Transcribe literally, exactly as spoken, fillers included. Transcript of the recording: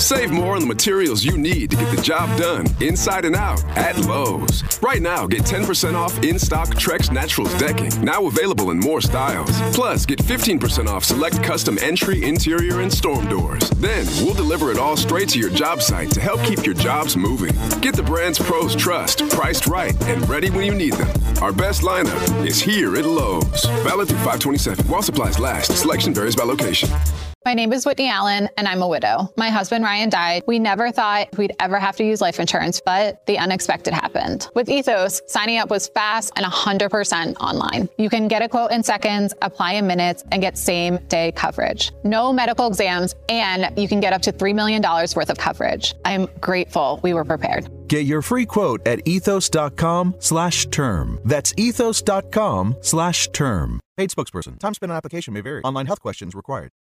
Save more on the materials you need to get the job done inside and out at Lowe's. Right now, get ten percent off in-stock Trex Naturals decking, now available in more styles. Plus, get fifteen percent off select custom entry, interior, and storm doors. Then, we'll deliver it all straight to your job site to help keep your jobs moving. Get the brands pros trust, priced right, and ready when you need them. Our best lineup is here at Lowe's. Valid through five twenty-seven. While supplies last, selection varies by location. My name is Whitney Allen, and I'm a widow. My husband, Ryan, died. We never thought we'd ever have to use life insurance, but the unexpected happened. With Ethos, signing up was fast and one hundred percent online. You can get a quote in seconds, apply in minutes, and get same-day coverage. No medical exams, and you can get up to three million dollars worth of coverage. I'm grateful we were prepared. Get your free quote at ethos.com slash term. That's ethos.com slash term. Paid spokesperson. Time spent on application may vary. Online health questions required.